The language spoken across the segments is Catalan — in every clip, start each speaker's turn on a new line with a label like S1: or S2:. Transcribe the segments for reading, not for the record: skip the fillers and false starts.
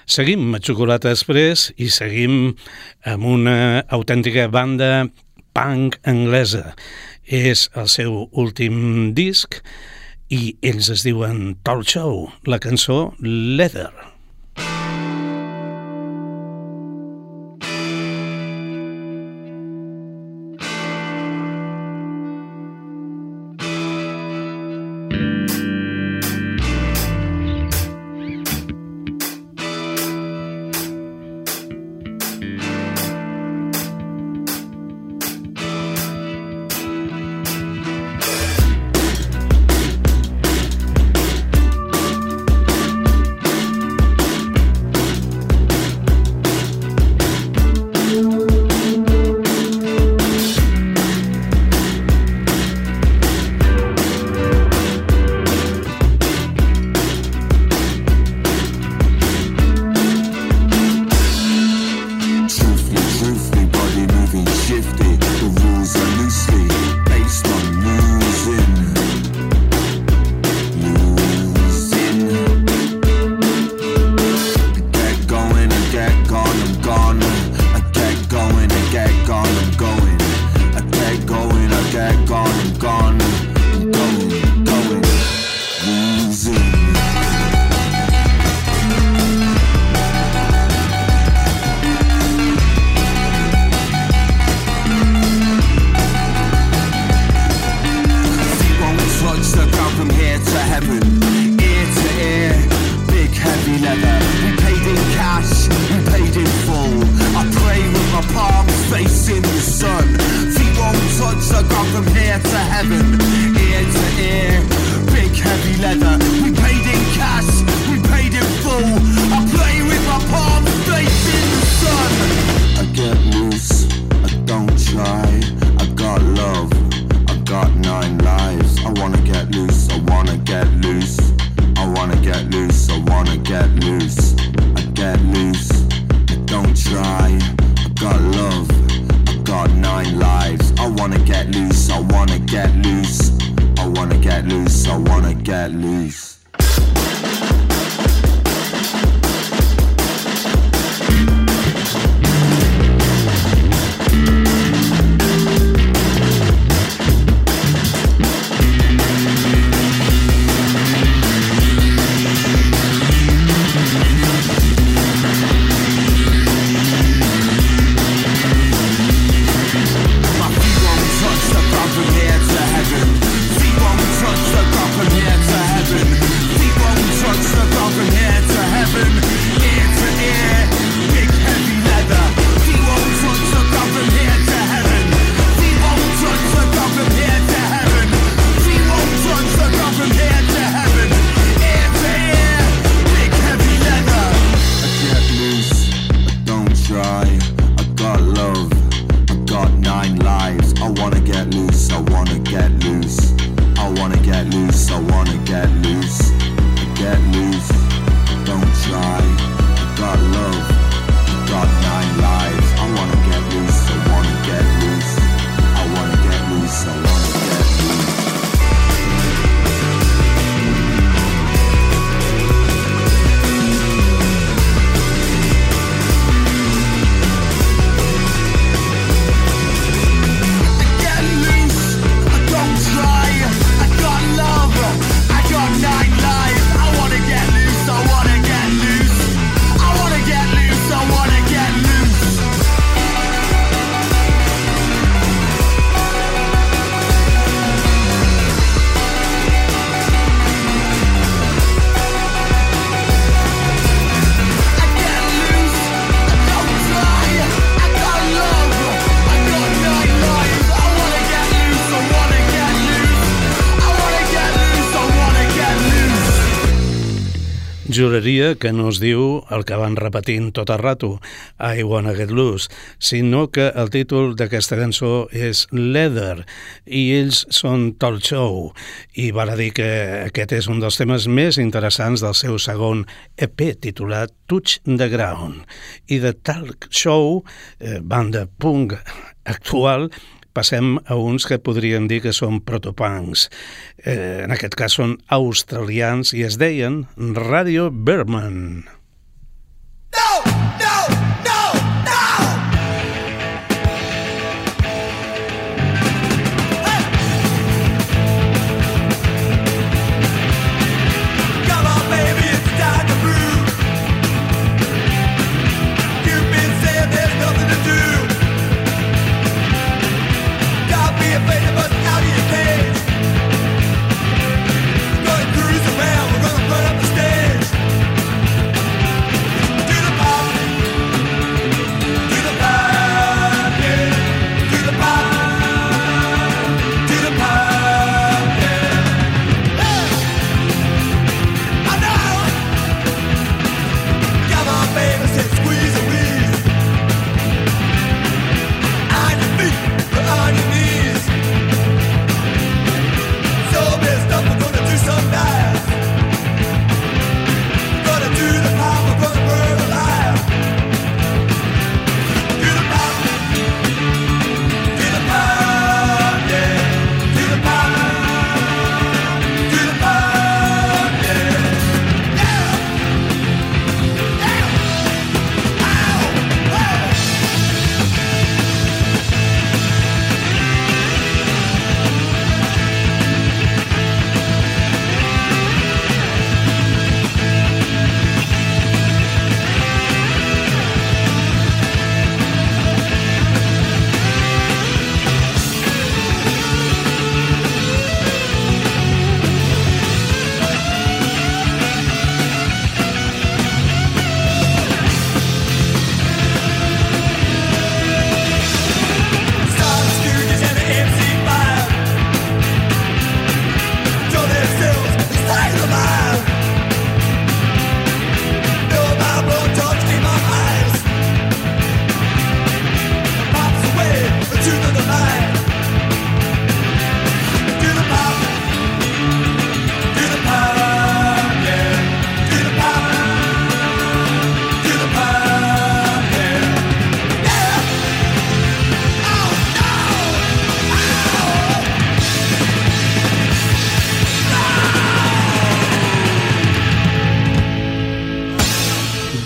S1: Seguim a Xocolata Express i seguim amb una autèntica banda punk anglesa. És el seu últim disc i ells es diuen Talk Show, la cançó Leather. Juraria que no es diu el que van repetint tot el rato, I Wanna Get Loose, sinó que el títol d'aquesta cançó és Leather, i ells són Talk Show, i val a dir que aquest és un dels temes més interessants del seu segon EP titulat Touch the Ground. I de Talk Show, banda punk actual, passem a uns que podríem dir que són protopunks. En aquest cas són australians i es deien Radio Birdman.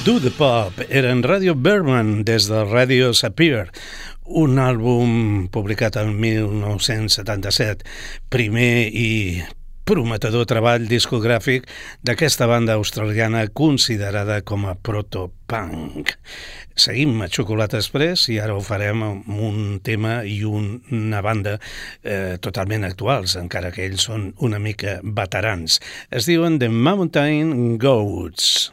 S1: Do the Pop eren Radio Berman des de Radio Sapir, un àlbum publicat el 1977, primer i prometedor treball discogràfic d'aquesta banda australiana considerada com a proto-punk. Seguim a Chocolate Express i ara ho farem amb un tema i una banda totalment actuals, encara que ells són una mica veterans. Es diuen The Mountain Goats.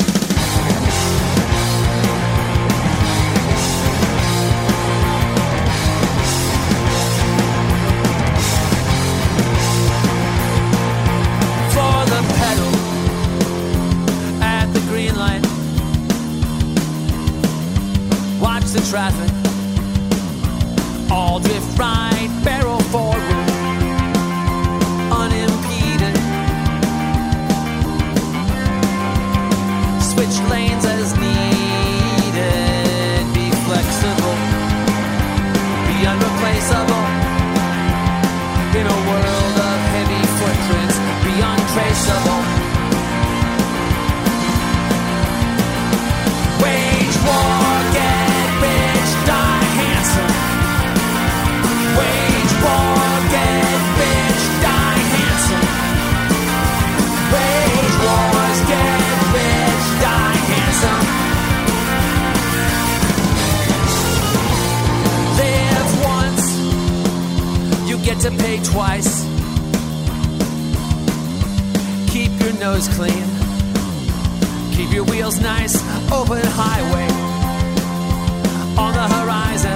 S2: The traffic, all drift right, barrel forward, unimpeded. Switch lanes as needed. Be flexible, be unreplaceable. In a world of heavy footprints, be untraceable. Wage war. Get to pay twice. Keep your nose clean. Keep your wheels nice. Open highway on the horizon.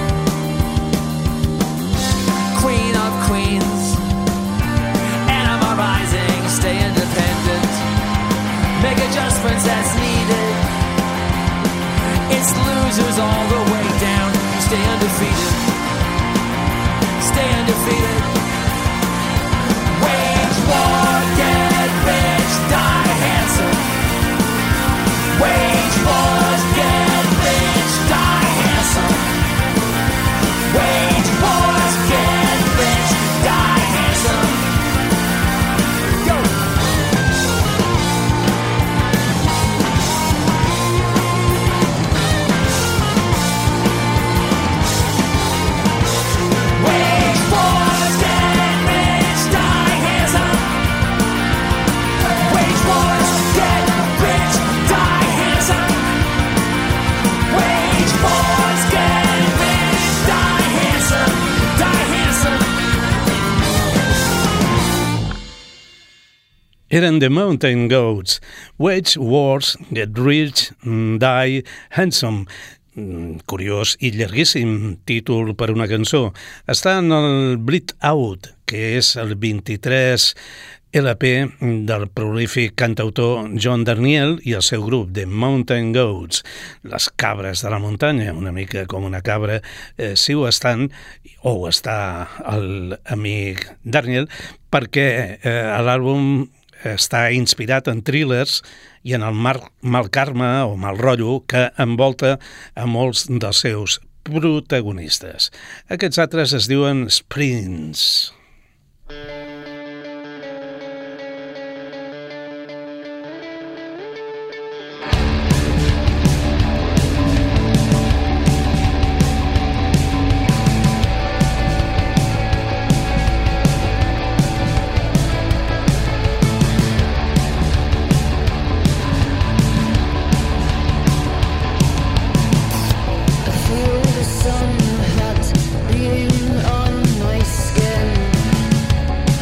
S2: Queen of queens, anima rising. Stay independent. Make adjustments as needed. It's losers all the way down. You stay undefeated. Stay undefeated. Wage war, get rich, die handsome. Wage wars, get rich, die handsome. Wage wars, get rich, die handsome. Go.
S1: Eren The Mountain Goats, Wage Wars, Get Rich, Die Handsome. Curiós i llarguíssim títol per una cançó. Està en el Bleed Out, que és el 23 LP del prolífic cantautor John Darnielle i el seu grup The Mountain Goats, les cabres de la muntanya, una mica com una cabra, si ho estan, o ho està l'amic Darnielle, perquè l'àlbum està inspirat en thrillers i en el mal karma o mal rotllo que envolta a molts dels seus protagonistes. Aquests altres es diuen Sprints.
S3: Sun hot being on my skin.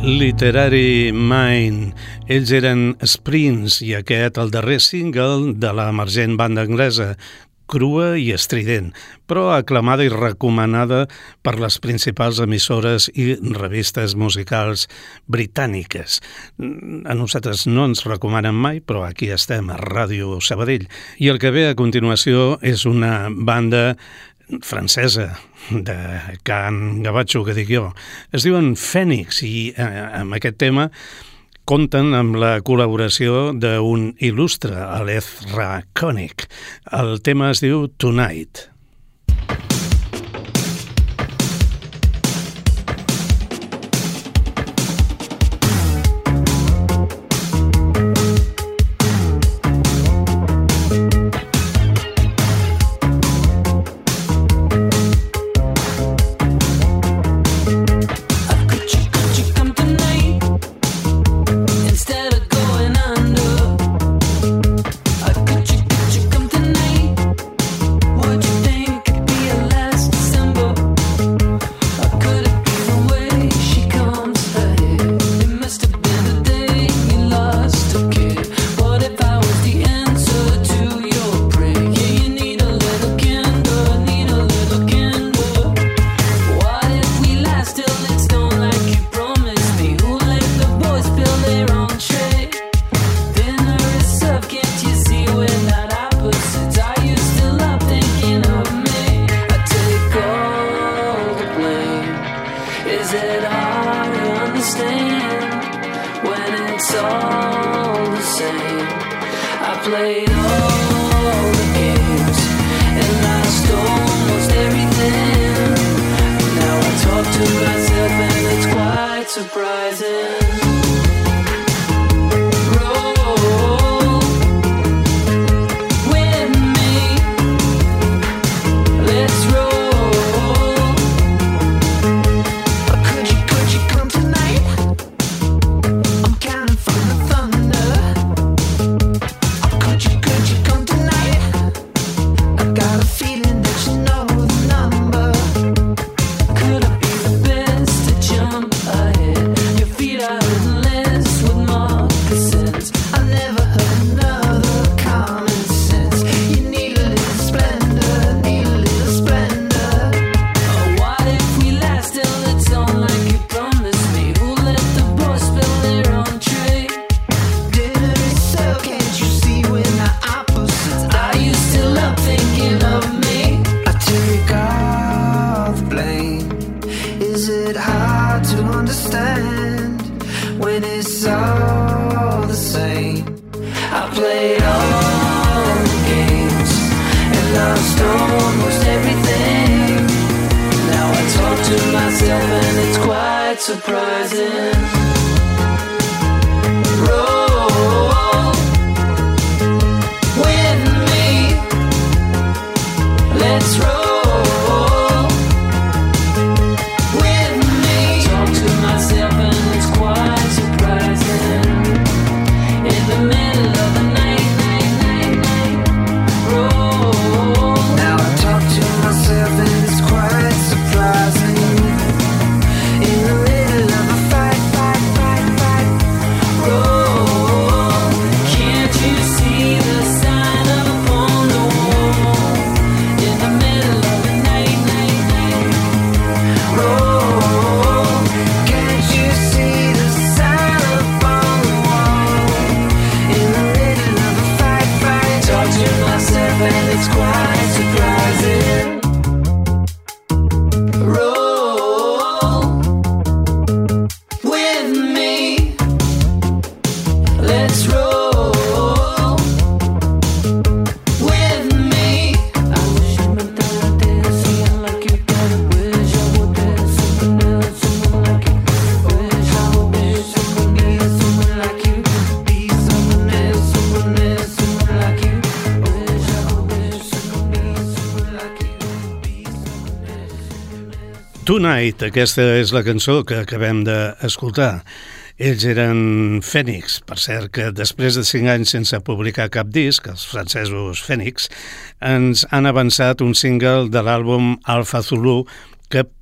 S1: Literary Mind. Ells eren Sprints i aquest el darrer single de l'emergent banda anglesa, crua i estrident, però aclamada i recomanada per les principals emissores i revistes musicals britàniques. A nosaltres no ens recomanen mai, però aquí estem, a Ràdio Sabadell. I el que ve a continuació és una banda francesa de cant gavatxo, que dic jo. Es diuen Phoenix i amb aquest tema compten amb la col·laboració d'un il·lustre, l'Ezra Koenig. El tema es diu Tonight. Tonight, aquesta és la cançó que acabem d'escoltar. Ells eren Phoenix, per cert que després de 5 anys sense publicar cap disc, els francesos Phoenix, ens han avançat un single de l'àlbum Alpha Zulu que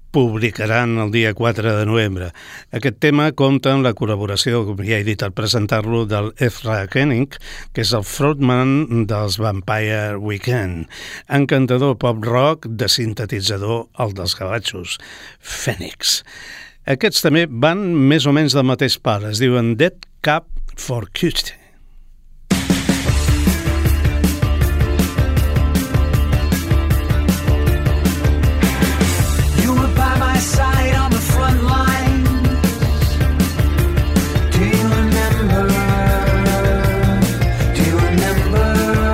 S1: publicaran el dia 4 de novembre. Aquest tema compta amb la col·laboració, com ja he dit al presentar-lo, del Ezra Koenig, que és el frontman dels Vampire Weekend, encantador pop-rock de sintetitzador al dels gavatxos, Phoenix. Aquests també van més o menys del mateix pal, es diuen Dead Cab for Cutie.
S2: Side on the front line. Do you remember? Do you remember?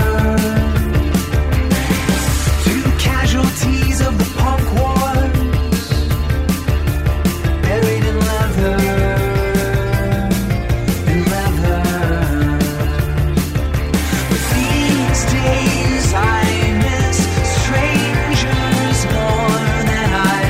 S2: Two casualties of the punk wars, buried in leather, in leather. But these days I miss strangers more than I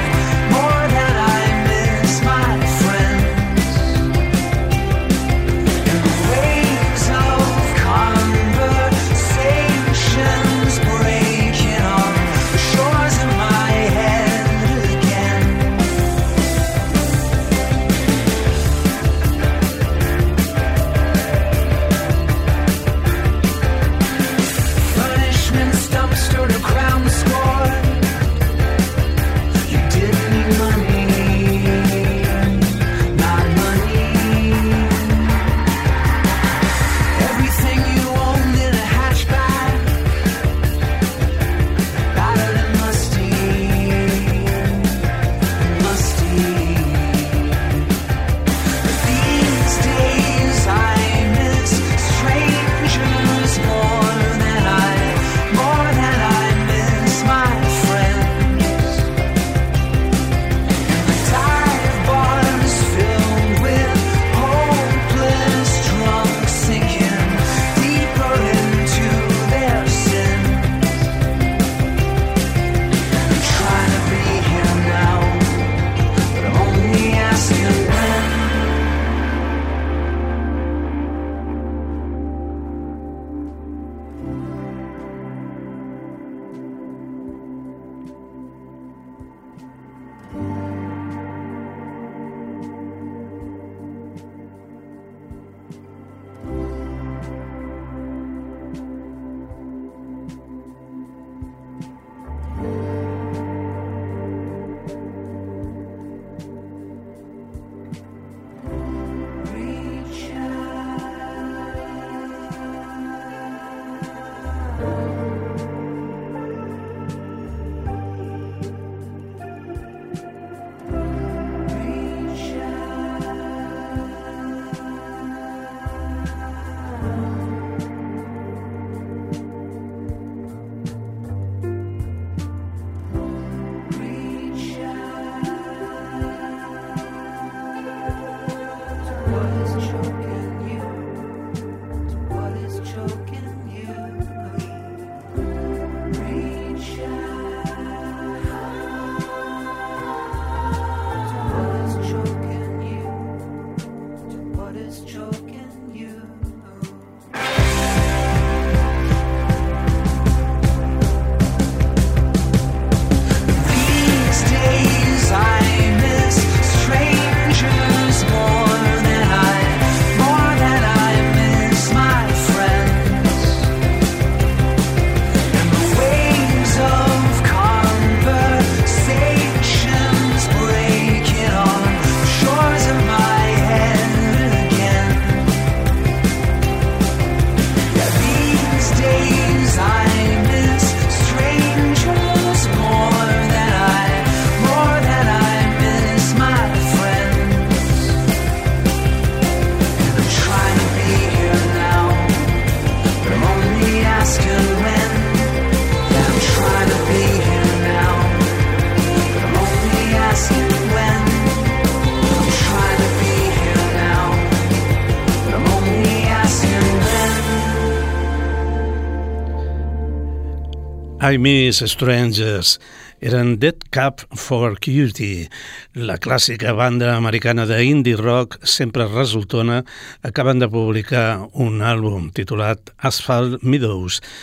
S1: I Miss Strangers eren Dead Cab for Cutie, la clàssica banda americana d'indie rock sempre resultona. Acaben de publicar un àlbum titulat Asphalt Meadows.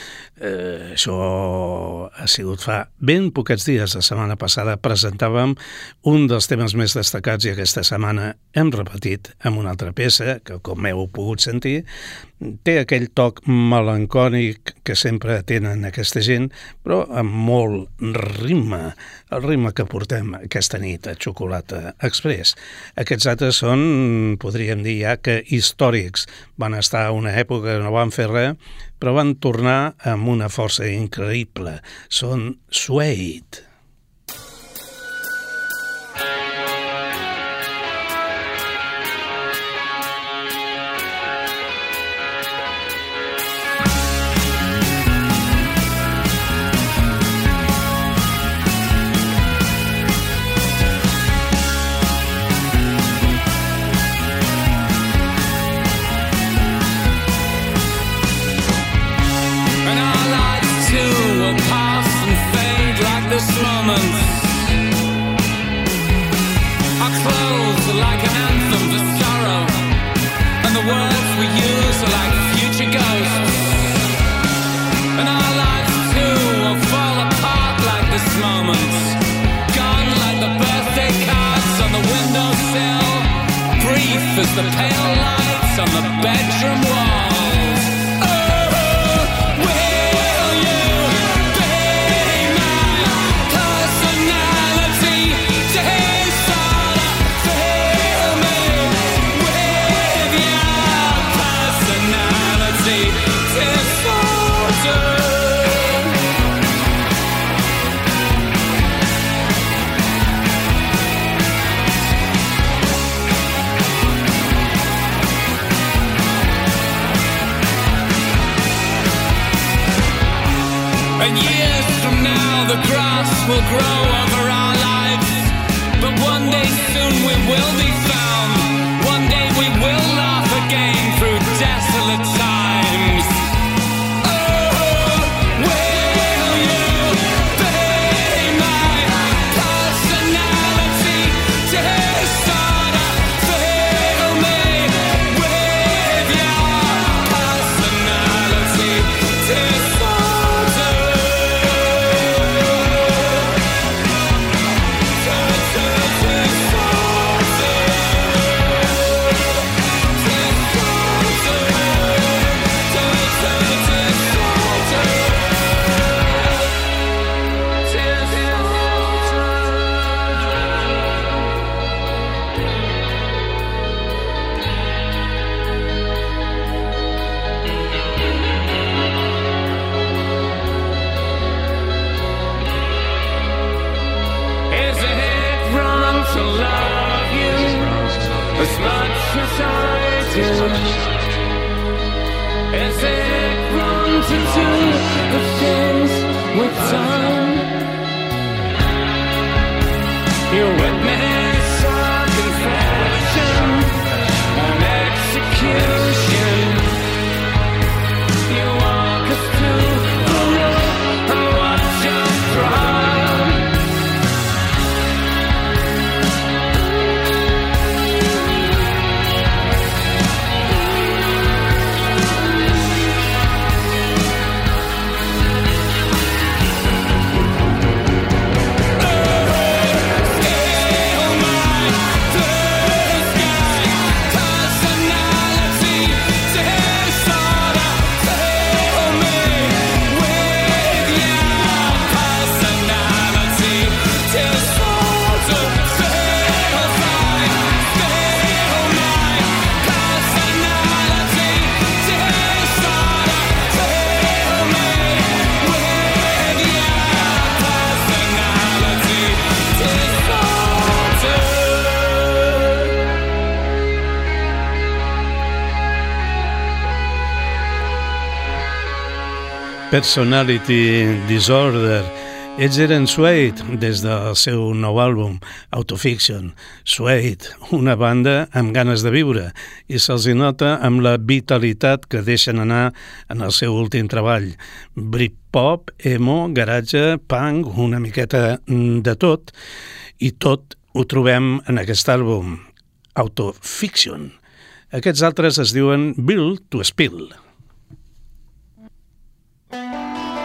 S1: Això ha sigut fa ben poquets dies. La setmana passada presentàvem un dels temes més destacats i aquesta setmana hem repetit amb una altra peça que, com heu pogut sentir, té aquell toc melancòlic que sempre tenen aquesta gent, però amb molt ritme, el ritme que portem aquesta nit a Xocolata Express. Aquests altres són, podríem dir ja, que històrics. Van estar una època que no van fer res, però van tornar amb una força increïble. Són Suede.
S2: This moment, our clothes are like an anthem for sorrow, and the words we use are like future ghosts. And our lives too will fall apart like this moment, gone like the birthday cards on the windowsill, brief as the pale lights on the bedroom walls. And years from now the grass will grow over our lives, but one day soon we will be found. One day we will laugh again through desolate times. Oh, will you be my personality disorder? Fill me with your personality disorder. As much as I do, is it wrong to do the things we've done? You witness our confession and execution. You walk us through the road and watch us cry.
S1: Personality Disorder. Ells eren Suede des del seu nou àlbum, Autofiction. Suede, una banda amb ganes de viure, i se'ls hi nota amb la vitalitat que deixen anar en el seu últim treball. Britpop, emo, garatge, punk, una miqueta de tot, i tot ho trobem en aquest àlbum, Autofiction. Aquests altres es diuen Built to Spill.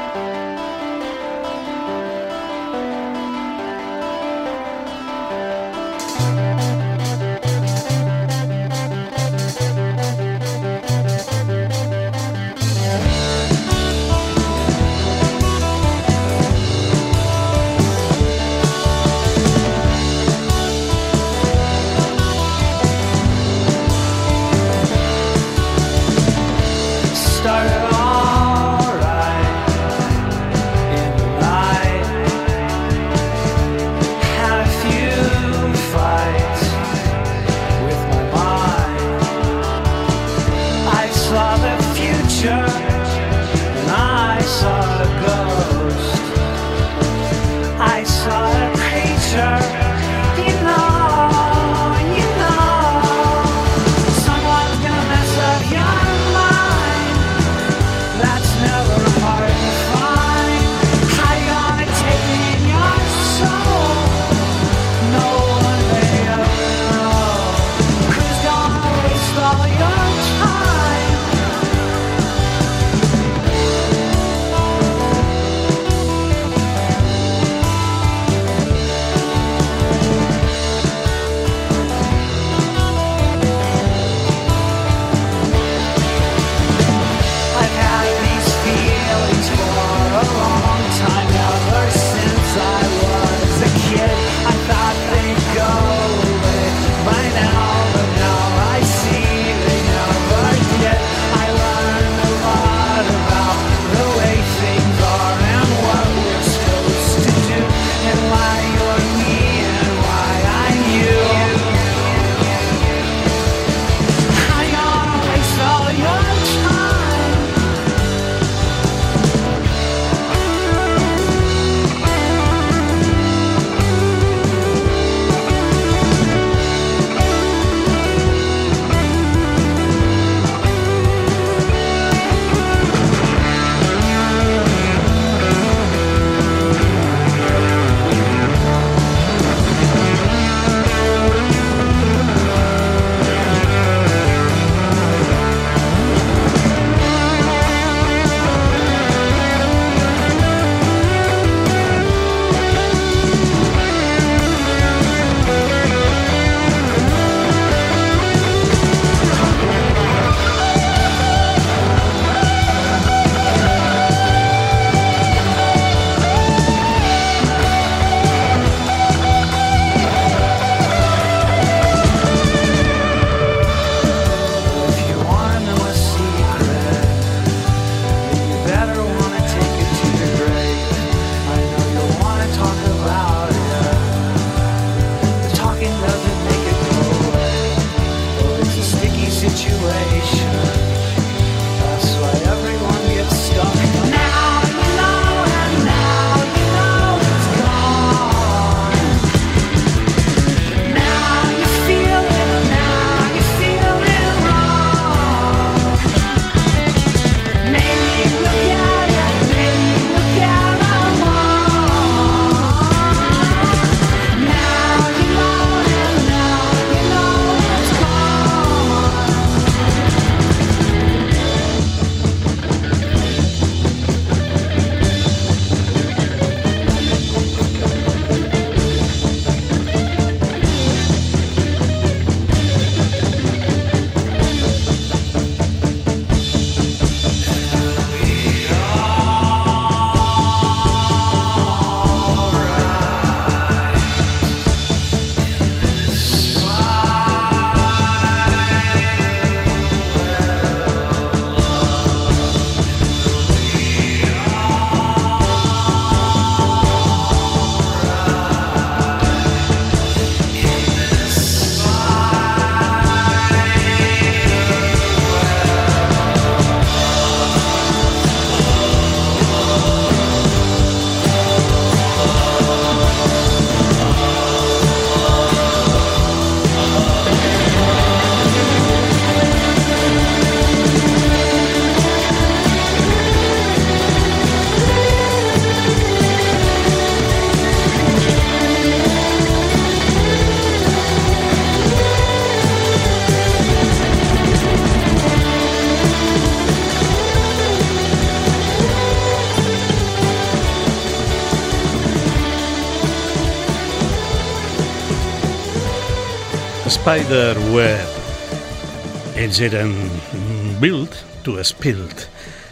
S1: Spiderweb. Ells eren Built to Spilt.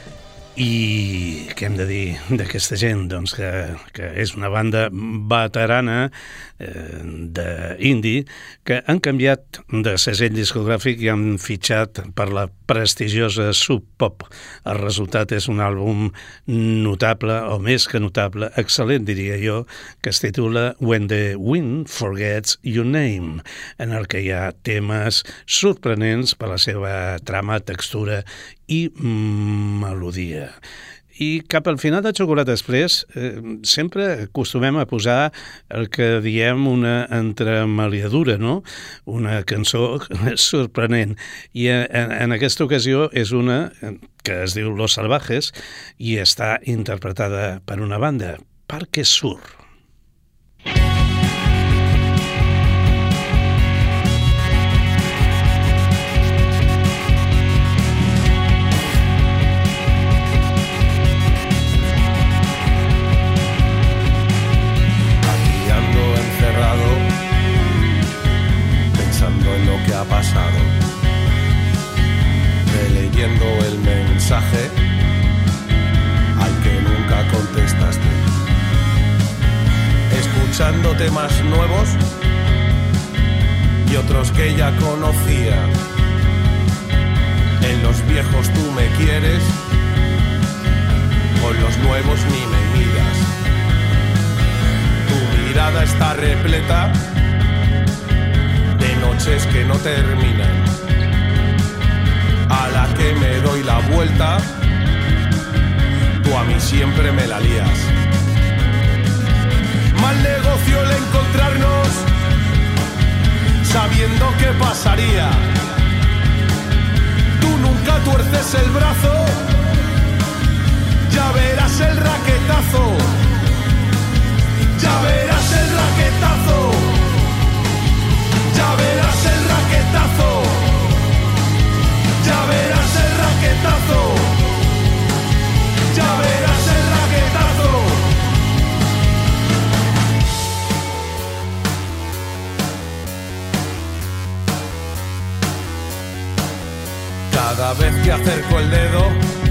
S1: I què hem de dir d'aquesta gent? Doncs que és una banda veterana d'indie que han canviat de segell discogràfic i han fitxat per la prestigiosa Sub Pop. El resultat és un àlbum notable, o més que notable, excel·lent diria jo, que es titula When the Wind Forgets Your Name, en el que hi ha temes sorprenents per la seva trama, textura i melodia. I cap al final de Chocolate Express sempre acostumem a posar el que diem una entremaliadura, no? Una cançó sorprenent. I en aquesta ocasió és una que es diu Los Salvajes i està interpretada per una banda, Parque Sur.
S3: Ha pasado, releyendo el mensaje al que nunca contestaste, escuchando temas nuevos y otros que ya conocía. En los viejos tú me quieres, con los nuevos ni me miras. Tu mirada está repleta de noches que no terminan. A la que me doy la vuelta, tú a mí siempre me la lías. Mal negocio el encontrarnos, sabiendo qué pasaría. Tú nunca tuerces el brazo, ya verás el raquetazo. Ya verás el raquetazo. Ya verás el raquetazo. Ya verás el raquetazo. Ya verás el raquetazo. Cada vez que acerco el dedo,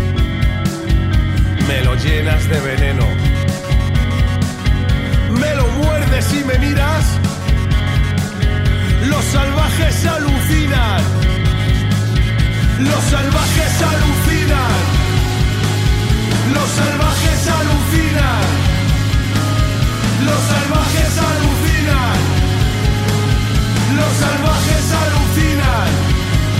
S3: me lo llenas de veneno. Me lo muerdes y me miras. Los salvajes alucinan. Los salvajes alucinan. Los salvajes alucinan. Los salvajes alucinan. Los salvajes alucinan.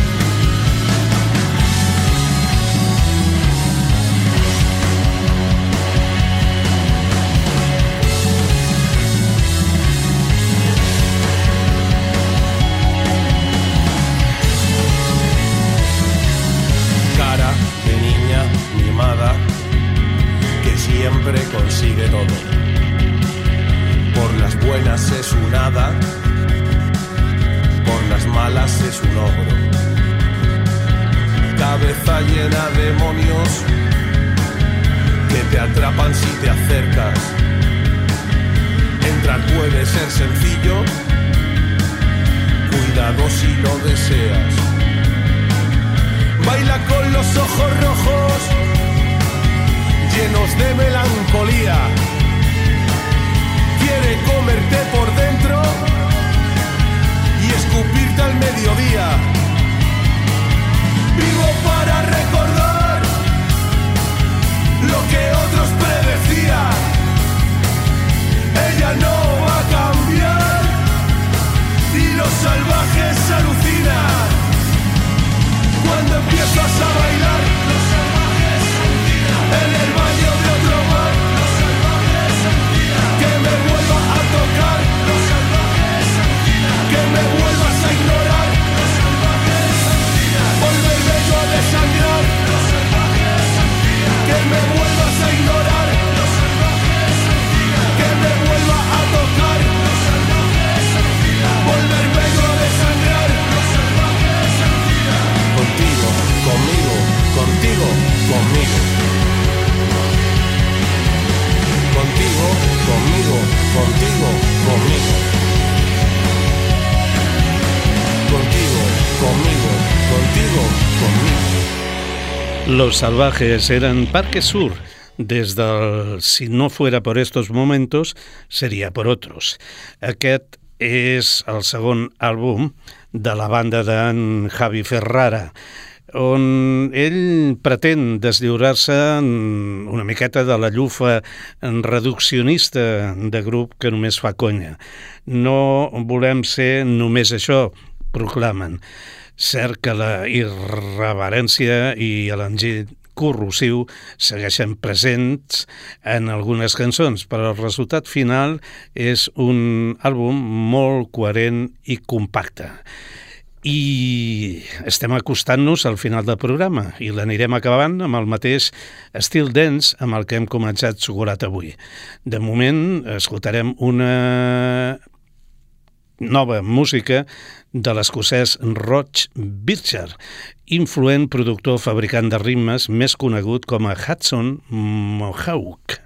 S3: Que siempre consigue todo. Por las buenas es un hada, por las malas es un ogro. Cabeza llena de demonios que te atrapan si te acercas. Entrar puede ser sencillo, cuidado si lo deseas. Baila con los ojos rojos, llenos de melancolía. Quiere comerte por dentro y escupirte al mediodía. Vivo para recordar lo que otros predecían. Ella no va a cambiar y los salvajes alucinan. Cuando empiezas a bailar, los salvajes alucinan. En el baño de otro bar, los salvajes
S1: Los Salvajes eren Parque Sur, des del Si no fuera por estos momentos, seria por otros. Aquest és el segon àlbum de la banda d'en Javi Ferrara, on ell pretén deslliurar-se una miqueta de la llufa reduccionista de grup que només fa conya. No volem ser només això, proclamen. Cert que la irreverència i l'enginy corrosiu segueixen presents en algunes cançons, però el resultat final és un àlbum molt coherent i compacte. I estem acostant-nos al final del programa i l'anirem acabant amb el mateix estil dance amb el que hem començat Sugorat avui. De moment escoltarem una nova música de l'escocès Roch Bircher, influent productor fabricant de ritmes més conegut com a Hudson Mohawk.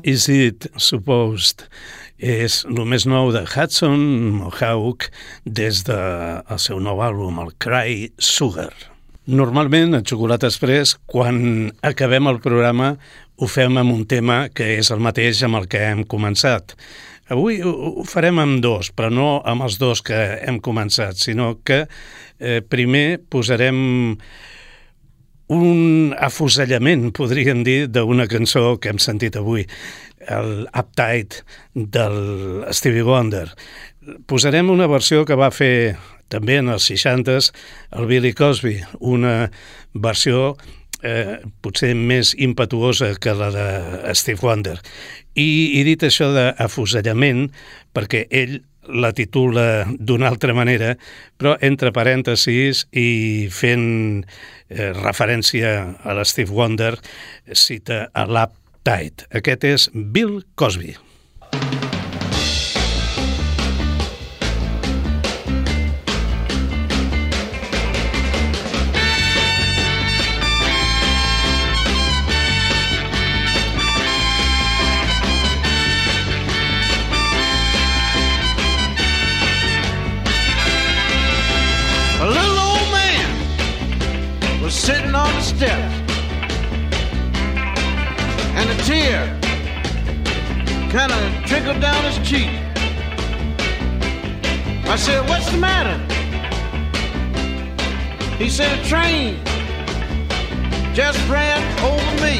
S1: Is It Supposed és el més nou de Hudson Mohawk des del seu nou àlbum, el Cry Sugar. Normalment, a Xocolata Express, quan acabem el programa, ho fem amb un tema que és el mateix amb el que hem començat. Avui ho farem amb dos, però no amb els dos que hem començat, sinó que primer posarem un afusellament, podríem dir, d'una cançó que hem sentit avui, el Uptight del Stevie Wonder. Posarem una versió que va fer també en els 60s el Billy Cosby, una versió potser més impetuosa que la de Steve Wonder. I he dit això d'afusellament perquè ell la titula d'una altra manera, però entre parèntesis i fent referència a l'Steve Wonder, cita a l'Uptight. Aquest és Bill Cosby.
S4: Sitting on the steps, and a tear kind of trickled down his cheek. I said, "What's the matter?" He said, "A train just ran over me."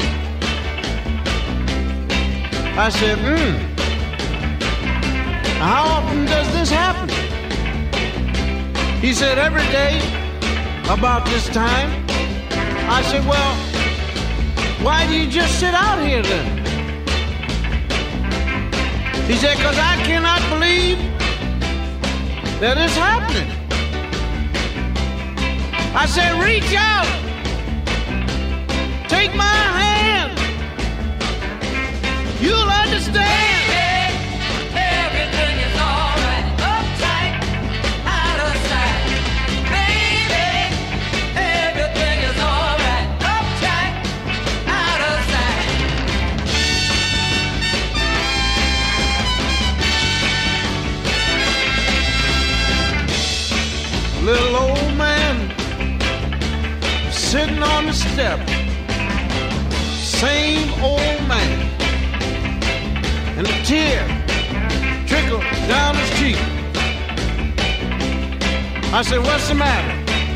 S4: I said, How often does this happen?" He said, "Every day about this time." I said, "Well, why do you just sit out here then?" He said, "'Cause I cannot believe that it's happening." I said, "Reach out, take my hand, you'll understand." Little old man sitting on the step, same old man, and a tear trickled down his cheek. I said, "What's the matter?"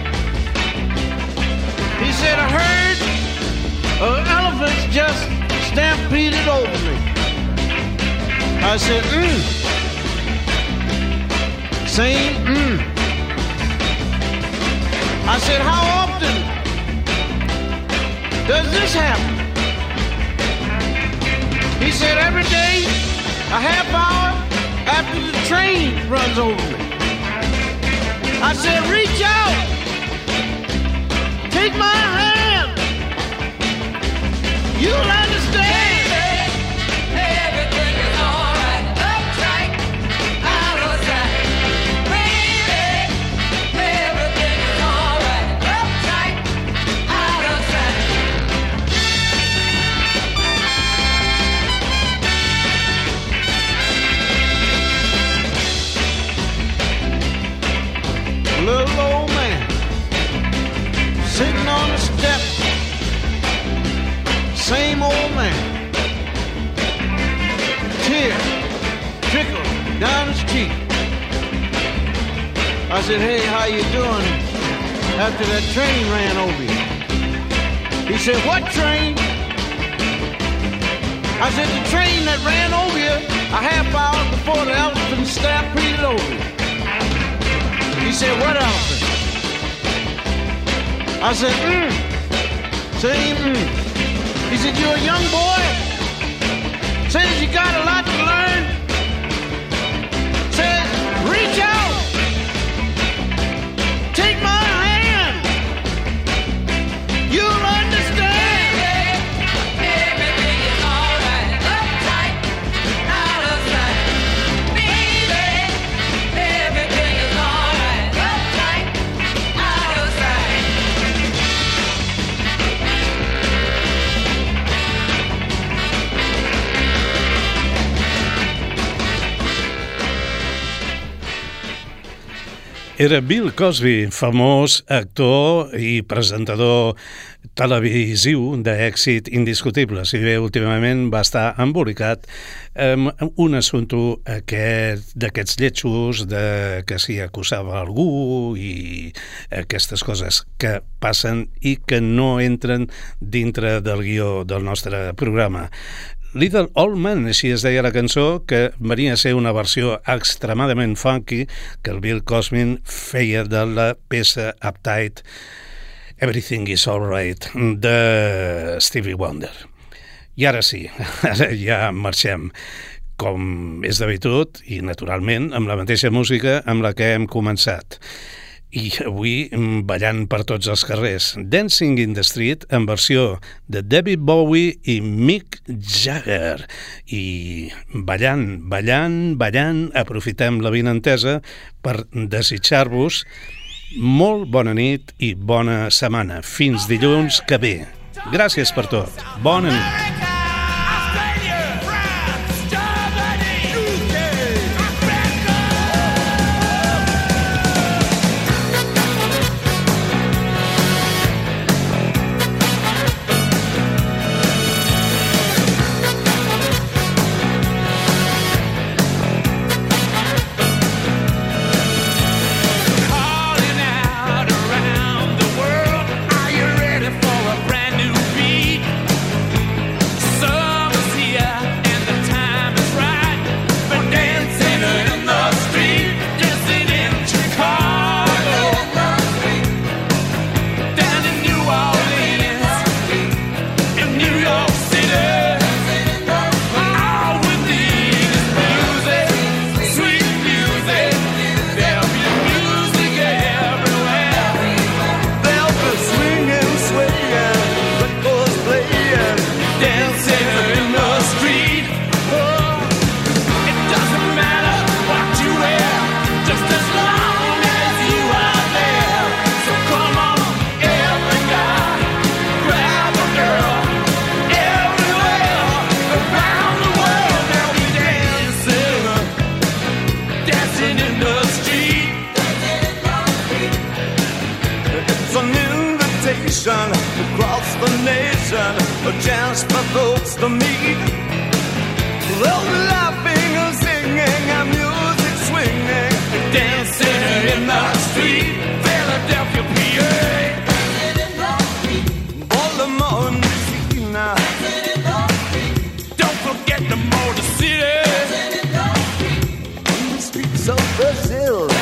S4: He said, "A herd of elephants just stampeded over me." I said, Same, I said, "How often does this happen?" He said, "Every day, a half hour after the train runs over me." I said, "Reach out, take my hand, you'll understand." Little old man sitting on the step, same old man, tear trickled down his cheek. I said, "Hey, how you doing after that train ran over you?" He said, "What train?" I said, "The train that ran over you a half hour before the elephant stampeded over you." He said, "What elephant?" I said, Same, He said, "You're a young boy? Says you got a lot to learn? Says, reach out, take my hand, you'll understand." Everything is alright, uptight, out of sight. Baby, everything is alright, uptight, out of sight.
S1: Era Bill Cosby, famós actor i presentador televisiu d'èxit indiscutible, si bé últimament va estar embolicat amb un assumpte d'aquests lletjos, que s'hi acusava algú i aquestes coses que passen i que no entren dintre del guió del nostre programa. Little Old Man, així es deia la cançó, que venia a ser una versió extremadament funky que el Bill Cosby feia de la peça Uptight Everything is Alright de Stevie Wonder. I ara sí, ara ja marxem, com és d'habitud i naturalment amb la mateixa música amb la que hem començat. I avui ballant per tots els carrers, Dancing in the Street en versió de David Bowie i Mick Jagger. I ballant, ballant, ballant, aprofitem la vinentesa per desitjar-vos molt bona nit i bona setmana. Fins dilluns que ve. Gràcies per tot. Bona nit.
S5: Across the nation, a chance for folks to meet. They'll be laughing and singing and music swinging, dancing in the street, Philadelphia, PA. Baltimore, Louisiana. Don't forget the Motor City. In the streets of Brazil.